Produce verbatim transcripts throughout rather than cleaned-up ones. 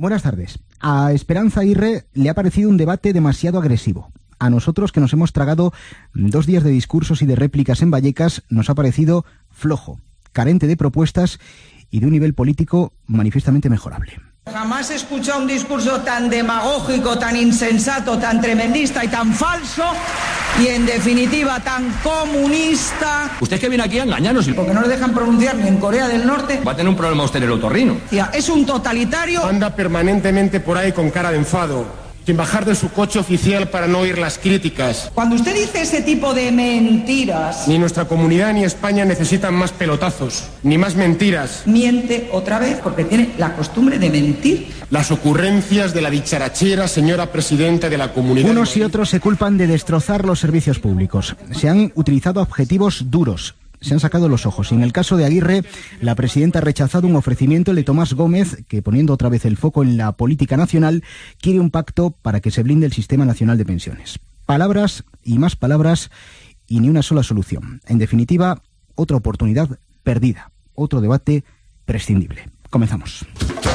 Buenas tardes. A Esperanza Aguirre le ha parecido un debate demasiado agresivo. A nosotros, que nos hemos tragado dos días de discursos y de réplicas en Vallecas, nos ha parecido flojo, carente de propuestas y de un nivel político manifiestamente mejorable. Jamás he escuchado un discurso tan demagógico, tan insensato, tan tremendista y tan falso y, en definitiva, tan comunista. Usted es que viene aquí a engañarnos. Y... porque no le dejan pronunciar ni en Corea del Norte. Va a tener un problema usted en el otorrino. Tía, es un totalitario. Anda permanentemente por ahí con cara de enfado, sin bajar de su coche oficial para no oír las críticas. Cuando usted dice ese tipo de mentiras... Ni nuestra comunidad ni España necesitan más pelotazos, ni más mentiras. Miente otra vez porque tiene la costumbre de mentir. Las ocurrencias de la dicharachera señora presidenta de la Comunidad... Unos y otros se culpan de destrozar los servicios públicos. Se han utilizado objetivos duros. Se han sacado los ojos. Y en el caso de Aguirre, la presidenta ha rechazado un ofrecimiento de Tomás Gómez, que, poniendo otra vez el foco en la política nacional, quiere un pacto para que se blinde el Sistema Nacional de Pensiones. Palabras y más palabras y ni una sola solución. En definitiva, otra oportunidad perdida. Otro debate prescindible. Comenzamos.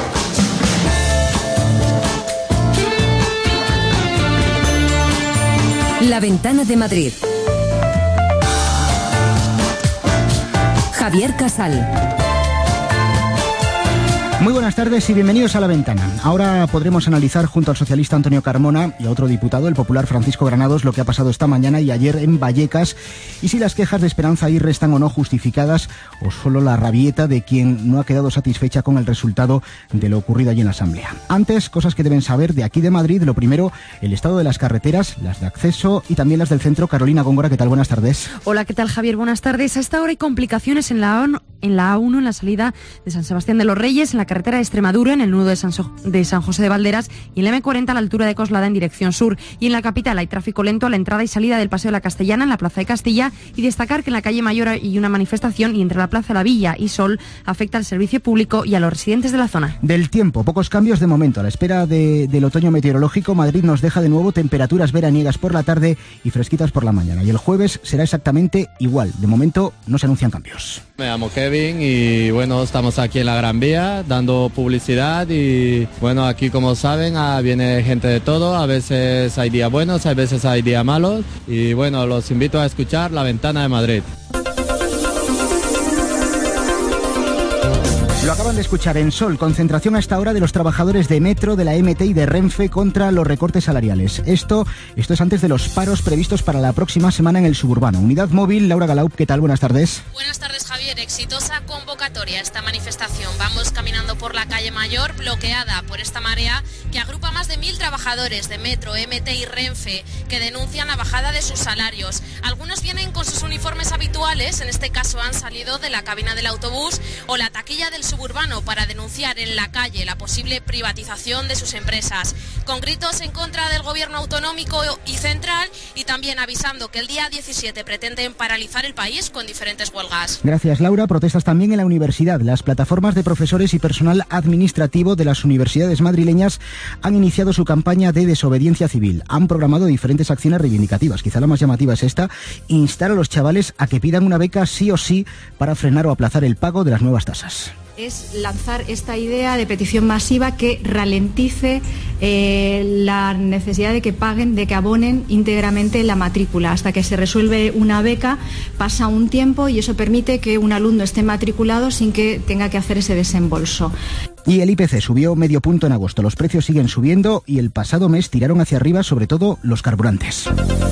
La Ventana de Madrid. Javier Casal. Muy buenas tardes y bienvenidos a La Ventana. Ahora podremos analizar junto al socialista Antonio Carmona y a otro diputado, el popular Francisco Granados, lo que ha pasado esta mañana y ayer en Vallecas y si las quejas de Esperanza Aguirre están o no justificadas o solo la rabieta de quien no ha quedado satisfecha con el resultado de lo ocurrido allí en la Asamblea. Antes, cosas que deben saber de aquí de Madrid. Lo primero, el estado de las carreteras, las de acceso y también las del centro. Carolina Góngora, ¿qué tal? Buenas tardes. Hola, ¿qué tal, Javier? Buenas tardes. A esta hora hay complicaciones en la ONU, en la A uno, en la salida de San Sebastián de los Reyes, en la carretera de Extremadura, en el nudo de San, so- de San José de Valderas y en la eme cuarenta a la altura de Coslada en dirección sur. Y en la capital hay tráfico lento a la entrada y salida del Paseo de la Castellana en la Plaza de Castilla, y destacar que en la calle Mayor hay una manifestación y entre la Plaza La Villa y Sol afecta al servicio público y a los residentes de la zona. Del tiempo, pocos cambios de momento. A la espera de, del otoño meteorológico, Madrid nos deja de nuevo temperaturas veraniegas por la tarde y fresquitas por la mañana. Y el jueves será exactamente igual. De momento no se anuncian cambios. Me llamo Kevin y bueno, estamos aquí en la Gran Vía dando publicidad y bueno, aquí como saben ah, viene gente de todo, a veces hay días buenos, a veces hay días malos y bueno, los invito a escuchar La Ventana de Madrid. Lo acaban de escuchar en Sol. Concentración a esta hora de los trabajadores de Metro, de la eme te y de Renfe contra los recortes salariales. Esto, esto es antes de los paros previstos para la próxima semana en el suburbano. Unidad Móvil, Laura Galaup, ¿qué tal? Buenas tardes. Buenas tardes, Javier. Exitosa convocatoria esta manifestación. Vamos caminando por la calle Mayor, bloqueada por esta marea que agrupa más de mil trabajadores de Metro, eme te y Renfe que denuncian la bajada de sus salarios. Algunos vienen con sus uniformes habituales, en este caso han salido de la cabina del autobús o la taquilla del suburbano para denunciar en la calle la posible privatización de sus empresas, con gritos en contra del gobierno autonómico y central y también avisando que el día diecisiete pretenden paralizar el país con diferentes huelgas. Gracias, Laura. Protestas también en la universidad. Las plataformas de profesores y personal administrativo de las universidades madrileñas han iniciado su campaña de desobediencia civil. Han programado diferentes acciones reivindicativas. Quizá la más llamativa es esta: instar a los chavales a que pidan una beca sí o sí para frenar o aplazar el pago de las nuevas tasas. Es lanzar esta idea de petición masiva que ralentice eh, la necesidad de que paguen, de que abonen íntegramente la matrícula. Hasta que se resuelve una beca pasa un tiempo y eso permite que un alumno esté matriculado sin que tenga que hacer ese desembolso. Y el I P C subió medio punto en agosto. Los precios siguen subiendo y el pasado mes tiraron hacia arriba sobre todo los carburantes.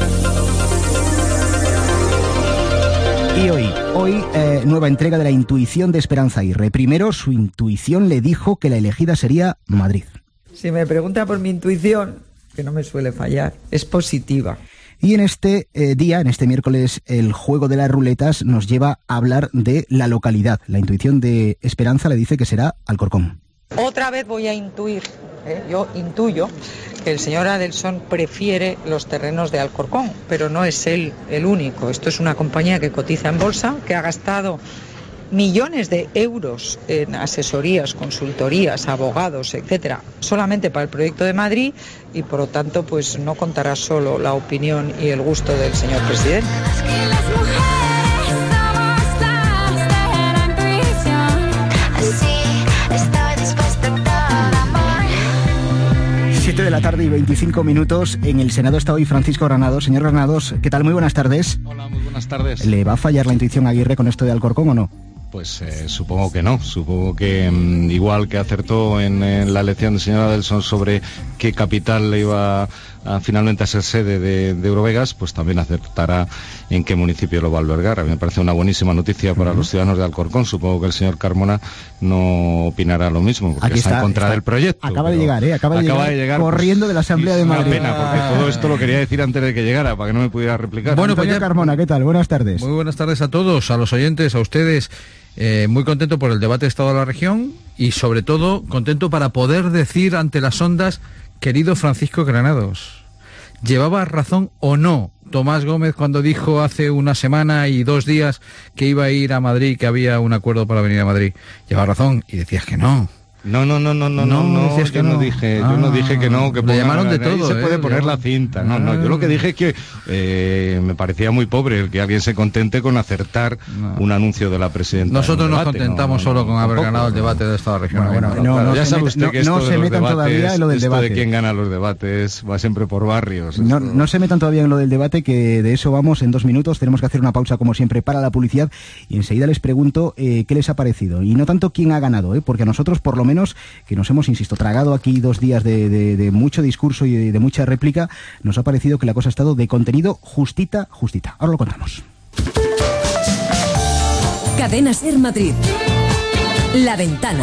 Y hoy, hoy eh, nueva entrega de la intuición de Esperanza Aguirre. Primero, su intuición le dijo que la elegida sería Madrid. Si me pregunta por mi intuición, que no me suele fallar, es positiva. Y en este eh, día, en este miércoles, el juego de las ruletas nos lleva a hablar de la localidad. La intuición de Esperanza le dice que será Alcorcón. Otra vez voy a intuir, ¿eh? yo intuyo que el señor Adelson prefiere los terrenos de Alcorcón, pero no es él el único. Esto es una compañía que cotiza en bolsa, que ha gastado millones de euros en asesorías, consultorías, abogados, etcétera, solamente para el proyecto de Madrid y por lo tanto pues no contará solo la opinión y el gusto del señor presidente. de la tarde y veinticinco minutos. En el Senado está hoy Francisco Granados. Señor Granados, ¿qué tal? Muy buenas tardes. Hola, muy buenas tardes. ¿Le va a fallar la intuición a Aguirre con esto de Alcorcón o no? Pues eh, supongo que no, supongo que mmm, igual que acertó en, en la elección del señor Adelson sobre qué capital le iba a, a, finalmente a ser sede de, de Eurovegas, pues también acertará en qué municipio lo va a albergar. A mí me parece una buenísima noticia para uh-huh. los ciudadanos de Alcorcón. Supongo que el señor Carmona no opinará lo mismo, porque Aquí está, está en contra está, del proyecto. Acaba de llegar, ¿eh? Acaba de acaba llegar, de llegar corriendo pues, de la Asamblea de Madrid. Es una pena, porque todo esto lo quería decir antes de que llegara, para que no me pudiera replicar. Bueno, pues ya... Carmona, ¿qué tal? Buenas tardes. Muy buenas tardes a todos, a los oyentes, a ustedes. Eh, muy contento por el debate de Estado de la región y sobre todo contento para poder decir ante las ondas, querido Francisco Granados, ¿llevaba razón o no Tomás Gómez cuando dijo hace una semana y dos días que iba a ir a Madrid, que había un acuerdo para venir a Madrid? Llevaba razón y decías que no. No, no, no, no, no, no, no, yo no dije, ah, yo no dije que no, que le llamaron de todo, se eh, puede poner llamaron... la cinta, no, no, yo lo que dije es que eh, me parecía muy pobre el que alguien se contente con acertar no. un anuncio de la presidenta. Nosotros nos debate, contentamos no, solo no, con haber tampoco, ganado el debate de Estado regional. Bueno, bueno, no, claro, no, ya se sabe met, usted no, que esto no de se los metan debates, todavía en lo del esto debate. de quién gana los debates va siempre por barrios. No, no se metan todavía en lo del debate, que de eso vamos en dos minutos. Tenemos que hacer una pausa como siempre para la publicidad y enseguida les pregunto eh, qué les ha parecido y no tanto quién ha ganado, eh, porque a nosotros por lo menos que nos hemos, insisto, tragado aquí dos días de, de, de mucho discurso y de, de mucha réplica, nos ha parecido que la cosa ha estado de contenido justita, justita. Ahora lo contamos. Cadena Ser Madrid. La Ventana.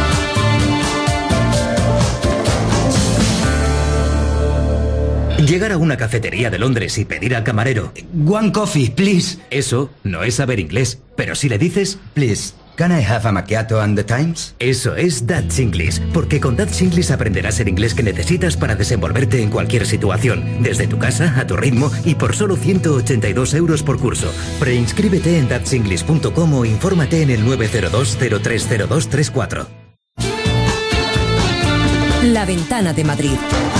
Llegar a una cafetería de Londres y pedir al camarero "One coffee, please". Eso no es saber inglés, pero si le dices "Please, can I have a macchiato and the Times?". Eso es Dutch English, porque con Dutch English aprenderás el inglés que necesitas para desenvolverte en cualquier situación, desde tu casa, a tu ritmo y por solo ciento ochenta y dos euros por curso. Preinscríbete en dutch english punto com o infórmate en el nueve cero dos cero tres cero dos tres cuatro. La Ventana de Madrid.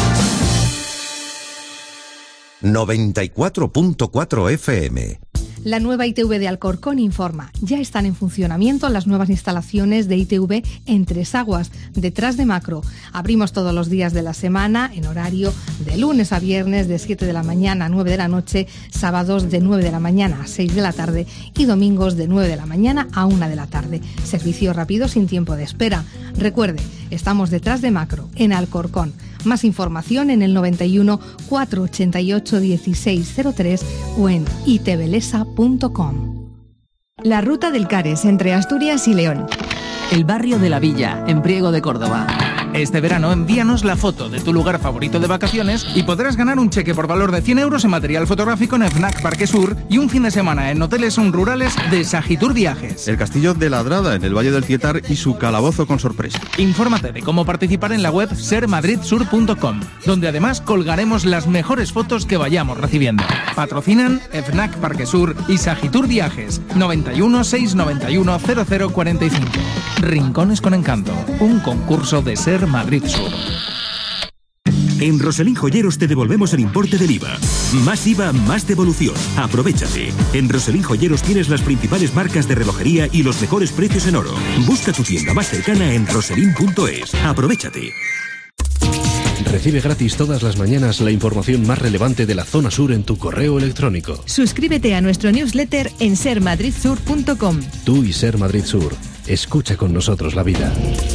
noventa y cuatro punto cuatro F M. La nueva I T V de Alcorcón informa. Ya están en funcionamiento las nuevas instalaciones de I T V en Tres Aguas, detrás de Macro. Abrimos todos los días de la semana en horario de lunes a viernes de siete de la mañana a nueve de la noche, sábados de nueve de la mañana a seis de la tarde y domingos de nueve de la mañana a una de la tarde. Servicio rápido sin tiempo de espera. Recuerde, estamos detrás de Macro, en Alcorcón. Más información en el noventa y uno, cuatrocientos ochenta y ocho, dieciséis cero tres o en itvelesa punto com. La ruta del Cares entre Asturias y León. El barrio de la Villa, en Priego de Córdoba. Este verano envíanos la foto de tu lugar favorito de vacaciones y podrás ganar un cheque por valor de cien euros en material fotográfico en FNAC Parque Sur y un fin de semana en hoteles rurales de Sagitur Viajes. El Castillo de Ladrada en el Valle del Tietar y su calabozo con sorpresa. Infórmate de cómo participar en la web ser madrid sur punto com, donde además colgaremos las mejores fotos que vayamos recibiendo. Patrocinan FNAC Parque Sur y Sagitur Viajes. noventa y uno, seiscientos noventa y uno, cero cero cuarenta y cinco. Rincones con Encanto, un concurso de Ser Madrid Sur. En Roselín Joyeros te devolvemos el importe del I V A. Más I V A, más devolución. Aprovéchate. En Roselín Joyeros tienes las principales marcas de relojería y los mejores precios en oro. Busca tu tienda más cercana en roselín punto es. Aprovéchate. Recibe gratis todas las mañanas la información más relevante de la zona sur en tu correo electrónico. Suscríbete a nuestro newsletter en ser madrid sur punto com. Tú y Ser Madrid Sur. Escucha con nosotros la vida.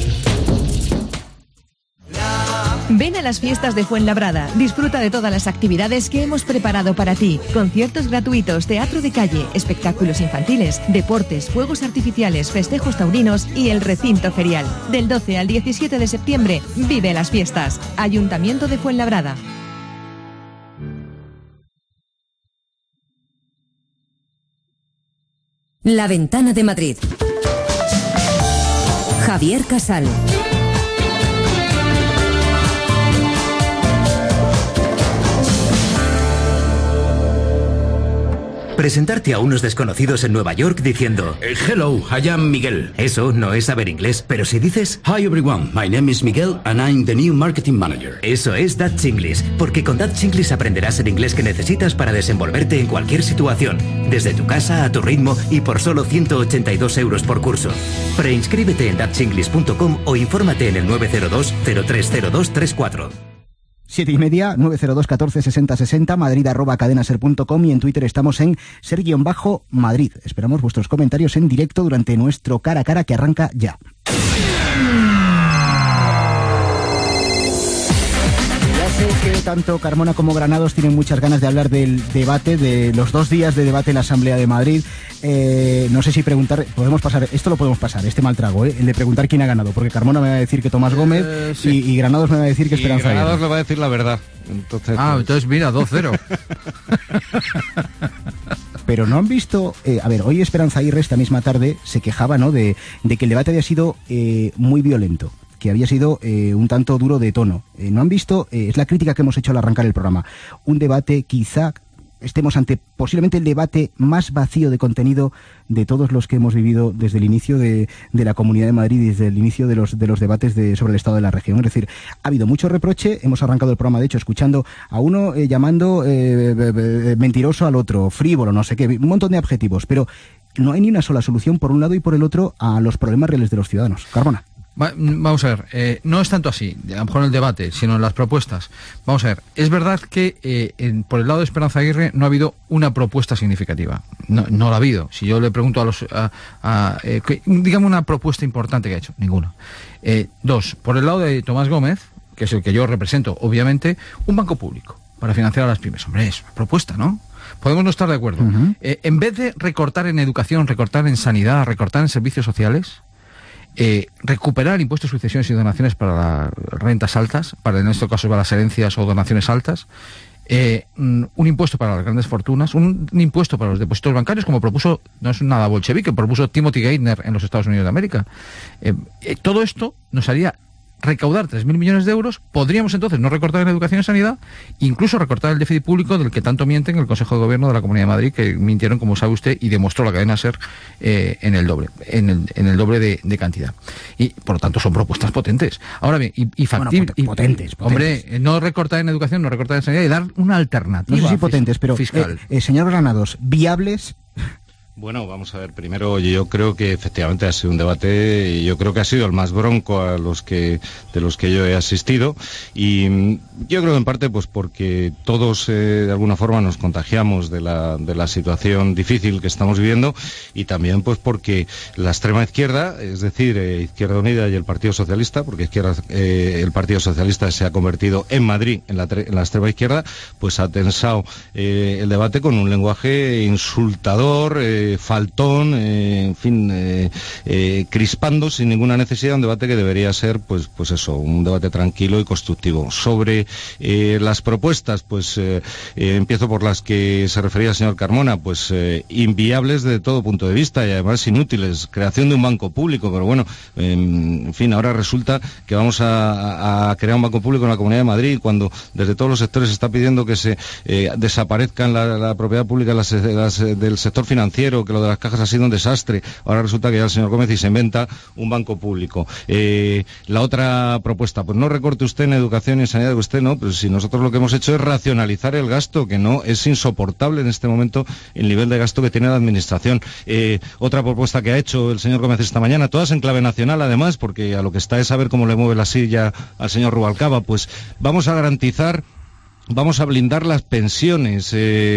Ven a las fiestas de Fuenlabrada, disfruta de todas las actividades que hemos preparado para ti. Conciertos gratuitos, teatro de calle, espectáculos infantiles, deportes, fuegos artificiales, festejos taurinos y el recinto ferial. Del doce al diecisiete de septiembre, vive las fiestas. Ayuntamiento de Fuenlabrada. La Ventana de Madrid. Javier Casal. Presentarte a unos desconocidos en Nueva York diciendo "Hello, I am Miguel". Eso no es saber inglés, pero si dices "Hi everyone, my name is Miguel and I'm the new marketing manager". Eso es Dutch English, porque con Dutch English aprenderás el inglés que necesitas para desenvolverte en cualquier situación, desde tu casa a tu ritmo y por solo ciento ochenta y dos euros por curso. Preinscríbete en dutch english punto com o infórmate en el nueve cero dos cero tres cero dos tres cuatro. Siete y media, nueve cero dos, catorce, sesenta, sesenta, madrid arroba cadenaser punto com, y en Twitter estamos en ser-madrid. Esperamos vuestros comentarios en directo durante nuestro cara a cara que arranca ya. Sé que tanto Carmona como Granados tienen muchas ganas de hablar del debate, de los dos días de debate en la Asamblea de Madrid. Eh, no sé si preguntar, podemos pasar, esto lo podemos pasar, este mal trago, ¿eh? El de preguntar quién ha ganado, porque Carmona me va a decir que Tomás Gómez eh, sí. y, y Granados me va a decir que Esperanza Aguirre. Granados le va a decir la verdad. Entonces, ah, pues... entonces mira, dos cero. Pero no han visto, eh, a ver, hoy Esperanza Aguirre esta misma tarde se quejaba, ¿no?, de, de que el debate había sido eh, muy violento, que había sido eh, un tanto duro de tono. Eh, no han visto, eh, es la crítica que hemos hecho al arrancar el programa, un debate, quizá estemos ante posiblemente el debate más vacío de contenido de todos los que hemos vivido desde el inicio de, de la Comunidad de Madrid y desde el inicio de los, de los debates de, sobre el estado de la región. Es decir, ha habido mucho reproche, hemos arrancado el programa, de hecho, escuchando a uno eh, llamando eh, eh, mentiroso al otro, frívolo, no sé qué, un montón de adjetivos, pero no hay ni una sola solución por un lado y por el otro a los problemas reales de los ciudadanos. Carmona. Vamos a ver, eh, no es tanto así, a lo mejor en el debate, sino en las propuestas. Vamos a ver, es verdad que eh, en, por el lado de Esperanza Aguirre no ha habido una propuesta significativa. No, no la ha habido. Si yo le pregunto a los... A, a, eh, que, digamos una propuesta importante que ha hecho, ninguna. Eh, dos, por el lado de Tomás Gómez, que es el que yo represento, obviamente, un banco público para financiar a las pymes. Hombre, es una propuesta, ¿no? Podemos no estar de acuerdo. Uh-huh. Eh, en vez de recortar en educación, recortar en sanidad, recortar en servicios sociales... Eh, recuperar impuestos, sucesiones y donaciones para las rentas altas, para en este caso para las herencias o donaciones altas, eh, un impuesto para las grandes fortunas, un, un impuesto para los depósitos bancarios, como propuso, no es nada bolchevique, propuso Timothy Geithner en los Estados Unidos de América. Eh, eh, todo esto nos haría recaudar tres mil millones de euros, podríamos entonces no recortar en educación y sanidad, incluso recortar el déficit público del que tanto mienten el Consejo de Gobierno de la Comunidad de Madrid, que mintieron, como sabe usted, y demostró la cadena SER eh, en el doble, en el, en el doble de, de cantidad. Y, por lo tanto, son propuestas potentes. Ahora bien, y, y factibles. Bueno, potentes, potentes. Hombre, no recortar en educación, no recortar en sanidad, y dar una alternativa. No sé si potentes, pero, fiscal. Eh, eh, señor Granados, ¿viables? Bueno, vamos a ver, primero yo creo que efectivamente ha sido un debate, y yo creo que ha sido el más bronco a los que de los que yo he asistido, y yo creo en parte pues porque todos eh, de alguna forma nos contagiamos de la, de la situación difícil que estamos viviendo, y también pues porque la extrema izquierda, es decir, eh, Izquierda Unida y el Partido Socialista, porque izquierda, eh, el Partido Socialista se ha convertido en Madrid en la, en la extrema izquierda, pues ha tensado eh, el debate con un lenguaje insultador, eh, faltón, eh, en fin, eh, eh, crispando sin ninguna necesidad un debate que debería ser, pues, pues eso, un debate tranquilo y constructivo. Sobre eh, las propuestas, pues eh, eh, empiezo por las que se refería el señor Carmona, pues eh, inviables de todo punto de vista y además inútiles. Creación de un banco público, pero bueno, eh, en fin, ahora resulta que vamos a, a crear un banco público en la Comunidad de Madrid cuando desde todos los sectores se está pidiendo que se eh, desaparezcan la, la propiedad pública las, las, del sector financiero, que lo de las cajas ha sido un desastre. Ahora resulta que ya el señor Gómez y se inventa un banco público. Eh, la otra propuesta, pues no recorte usted en educación y en sanidad, que usted no, pero si nosotros lo que hemos hecho es racionalizar el gasto, que no es insoportable en este momento el nivel de gasto que tiene la administración. Eh, otra propuesta que ha hecho el señor Gómez esta mañana, todas en clave nacional además, porque a lo que está es saber cómo le mueve la silla al señor Rubalcaba, pues vamos a garantizar Vamos a blindar las pensiones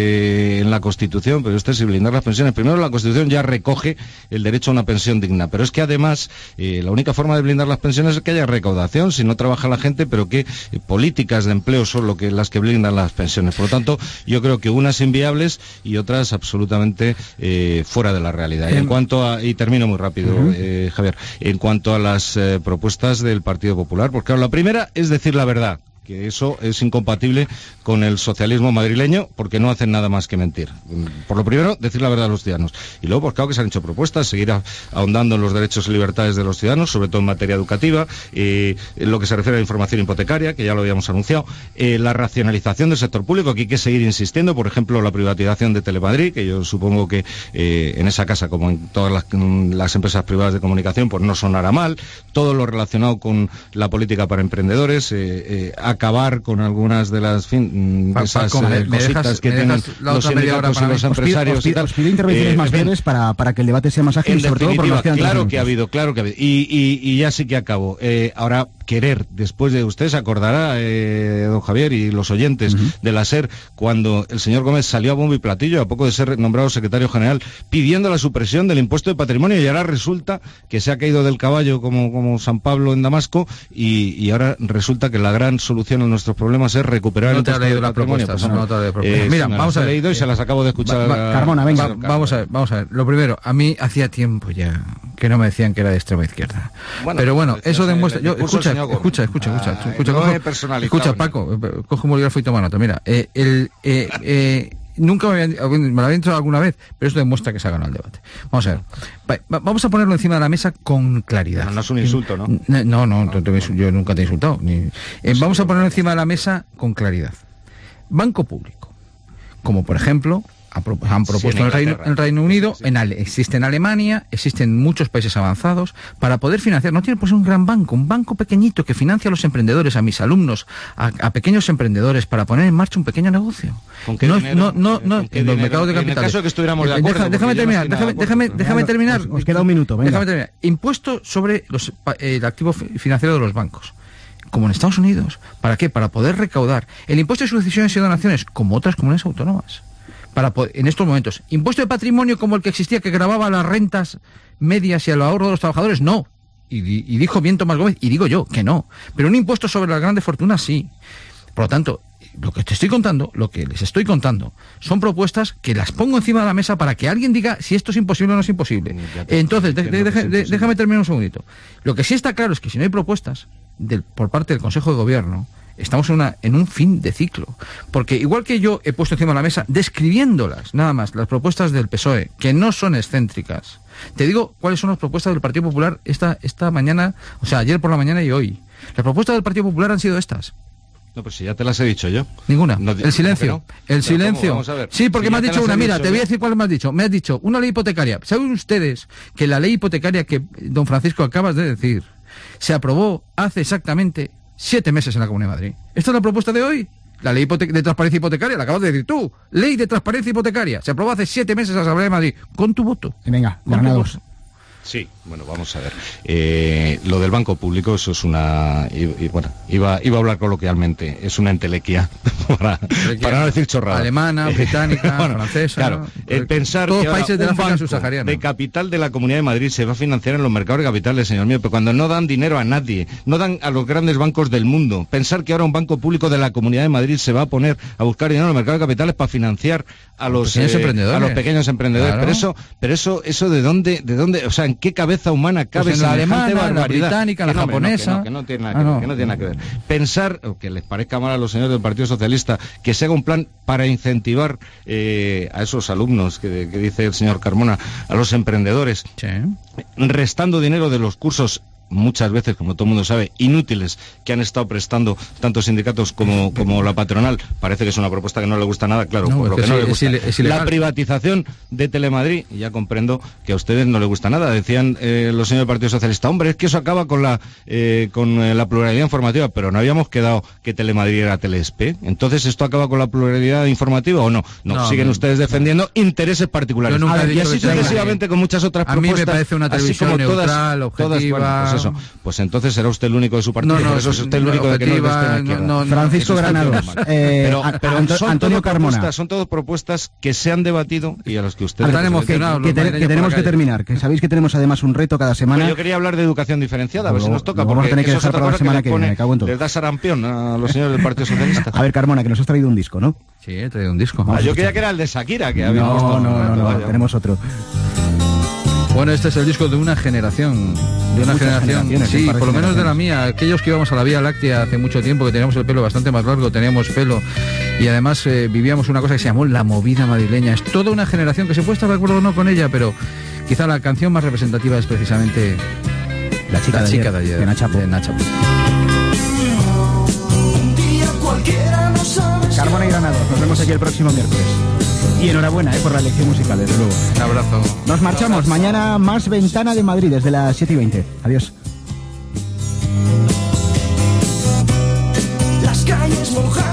eh, en la Constitución, pero usted si blindar las pensiones, primero la Constitución ya recoge el derecho a una pensión digna, pero es que además eh, la única forma de blindar las pensiones es que haya recaudación, si no trabaja la gente, pero que eh, políticas de empleo son lo que, las que blindan las pensiones. Por lo tanto, yo creo que unas inviables y otras absolutamente eh, fuera de la realidad. Y en cuanto a, y termino muy rápido, uh-huh. eh, Javier, en cuanto a las eh, propuestas del Partido Popular, porque claro, la primera es decir la verdad, que eso es incompatible con el socialismo madrileño, porque no hacen nada más que mentir. Por lo primero, decir la verdad a los ciudadanos. Y luego, pues claro que se han hecho propuestas, seguir a, ahondando en los derechos y libertades de los ciudadanos, sobre todo en materia educativa, eh, en lo que se refiere a la información hipotecaria, que ya lo habíamos anunciado, eh, la racionalización del sector público, que hay que seguir insistiendo, por ejemplo, la privatización de Telemadrid, que yo supongo que eh, en esa casa, como en todas las, las empresas privadas de comunicación, pues no sonará mal, todo lo relacionado con la política para emprendedores, eh, eh, acabar con algunas de las fin, de esas Paco, eh, me cositas dejas, que tienen los sindicatos y los empresarios. Os pido, os pido intervenciones eh, más breves para, para que el debate sea más ágil y sobre todo por claro que ha habido, claro que ha habido. Y, y, y ya sí que acabo. Eh, ahora, querer, después de, usted se acordará, eh, don Javier, y los oyentes uh-huh. de la SER, cuando el señor Gómez salió a bombo y platillo, a poco de ser nombrado secretario general, pidiendo la supresión del impuesto de patrimonio, y ahora resulta que se ha caído del caballo como, como San Pablo en Damasco, y, y ahora resulta que la gran solución a nuestros problemas es recuperar no el impuesto de la patrimonio. Propuesta, pues, no, no te eh, Mira, vamos a ver. He leído y se las acabo de escuchar. Va, va, Carmona, venga. Va, vamos a ver, vamos a ver. Lo primero, a mí hacía tiempo ya que no me decían que era de extrema izquierda. Bueno, pero bueno, eso demuestra... Yo, escucha, escucha, escucha, escucha, escucha, escucha, no cojo, escucha Paco, coge un bolígrafo y toma nota. Mira, eh, el... Eh, eh, nunca me, habían, me lo habían dicho alguna vez, pero eso demuestra que se ha ganado el debate. Vamos a ver, va, va, vamos a ponerlo encima de la mesa con claridad. Pero no es un insulto, ¿no? No, no, no, no te, yo nunca te he insultado. Ni, eh, vamos a ponerlo encima de la mesa con claridad. Banco público, como por ejemplo han propuesto sí, en, el Reino, en el Reino Unido, sí, sí. En Ale, existe en Alemania, existen muchos países avanzados, para poder financiar, no tiene pues un gran banco, un banco pequeñito que financia a los emprendedores, a mis alumnos, a, a pequeños emprendedores, para poner en marcha un pequeño negocio. ¿Con qué no, dinero? no, no, no, en los mercados de capitales. En el caso de que estuviéramos de acuerdo. Deja, déjame terminar, déjame, déjame, déjame terminar. Os, os queda un minuto, venga. Déjame terminar. Impuesto sobre los, el activo financiero de los bancos, como en Estados Unidos. ¿Para qué? Para poder recaudar el impuesto de sucesiones y donaciones, como otras comunidades autónomas. Para poder, en estos momentos, impuesto de patrimonio como el que existía, que grababa las rentas medias y el ahorro de los trabajadores, no. Y, y dijo bien Tomás Gómez, y digo yo, que no. Pero un impuesto sobre las grandes fortunas, sí. Por lo tanto, lo que te estoy contando, lo que les estoy contando, son propuestas que las pongo encima de la mesa para que alguien diga si esto es imposible o no es imposible. Entonces, de, de, de, de, déjame terminar un segundito. Lo que sí está claro es que si no hay propuestas del, por parte del Consejo de Gobierno, estamos en, una, en un fin de ciclo. Porque igual que yo he puesto encima de la mesa, describiéndolas, nada más, las propuestas del P S O E, que no son excéntricas, te digo cuáles son las propuestas del Partido Popular esta, esta mañana, o sea, ayer por la mañana y hoy. Las propuestas del Partido Popular han sido estas. No, pues si ya te las he dicho yo. Ninguna. No, el silencio. No? El silencio. Vamos a ver. Sí, porque si me has dicho una. Mira, te voy a decir cuál me has dicho. Me has dicho una ley hipotecaria. ¿Saben ustedes que la ley hipotecaria que, don Francisco, acabas de decir, se aprobó hace exactamente siete meses en la Comunidad de Madrid? ¿Esta es la propuesta de hoy? La ley de transparencia hipotecaria, la acabas de decir tú. Ley de transparencia hipotecaria. Se aprobó hace siete meses en la Asamblea de Madrid. Con tu voto. Venga, Granados. Sí, bueno, vamos a ver. Eh, lo del banco público, eso es una... Y, y, bueno, iba, iba a hablar coloquialmente, es una entelequia, para, para no decir chorrada. Alemana, británica, bueno, francesa... Claro, ¿no? El pensar todos que países de la África subsahariana de capital de la Comunidad de Madrid se va a financiar en los mercados de capitales, señor mío, pero cuando no dan dinero a nadie, no dan a los grandes bancos del mundo, pensar que ahora un banco público de la Comunidad de Madrid se va a poner a buscar dinero en los mercados de capitales para financiar a los, pequeños eh, emprendedores. a los pequeños emprendedores. Claro. Pero eso, pero eso, eso de dónde, de dónde, o sea, ¿en qué cabeza humana cabe pues en la alemana, barbaridad? la británica, la que no, japonesa? No, que, no, que no tiene nada que ah, ver, no. que no tiene nada que ver. Pensar, o que les parezca mal a los señores del Partido Socialista, que se haga un plan para incentivar eh, a esos alumnos que, que dice el señor Carmona, a los emprendedores, sí. Restando dinero de los cursos, muchas veces, como todo el mundo sabe, inútiles, que han estado prestando tanto sindicatos como, como la patronal. Parece que es una propuesta que no le gusta nada, claro, no, por lo que, que no sí, le gusta. Es ile- es la privatización de Telemadrid, y ya comprendo que a ustedes no les gusta nada. Decían eh, los señores del Partido Socialista, hombre, es que eso acaba con la eh, con eh, la pluralidad informativa, pero no habíamos quedado que Telemadrid era Telesp. Entonces, ¿esto acaba con la pluralidad informativa o no? No, no siguen no, ustedes defendiendo no. intereses particulares. Yo nunca a ver, he y así que sucesivamente con muchas otras a propuestas. A mí me parece una televisión así como neutral, todas, objetiva... Todas, bueno, pues eso. Pues entonces Entonces será usted el único de su partido, no, no, por eso es usted el único de que no es de extrema izquierda. No, no, Francisco Granados. Eh, pero pero Anto, son, Antonio todo Carmona. son todas propuestas que se han debatido y a los que ustedes... Están emocionados. Que, que, te, que tenemos que terminar, que sabéis que tenemos además un reto cada semana. Bueno, yo quería hablar de educación diferenciada, a ver luego, si nos toca, porque vamos a tener que eso es dejar otra para la cosa semana que, que viene, pone, me cago en todo. les da sarampión a los señores del Partido Socialista. A ver, Carmona, que nos has traído un disco, ¿no? Sí, he traído un disco. Ah, yo creía que era el de Shakira, que había No, puesto, no, no, no, no tenemos otro. Bueno, este es el disco de una generación, de una Muchas generación, sí, por lo menos de la mía, aquellos que íbamos a la Vía Láctea hace mucho tiempo, que teníamos el pelo bastante más largo, teníamos pelo y además eh, vivíamos una cosa que se llamó la movida madrileña. Es toda una generación que se puede estar de acuerdo o no con ella, pero quizá la canción más representativa es precisamente La chica, la de, chica ayer, de ayer, de Nachapo. de Nachapo. Carmona y Granados, nos vemos aquí el próximo miércoles. Y enhorabuena eh, por la elección musical, desde luego. Un abrazo. Nos marchamos. Mañana más Ventana de Madrid desde las siete y veinte. Adiós. Las calles mojadas.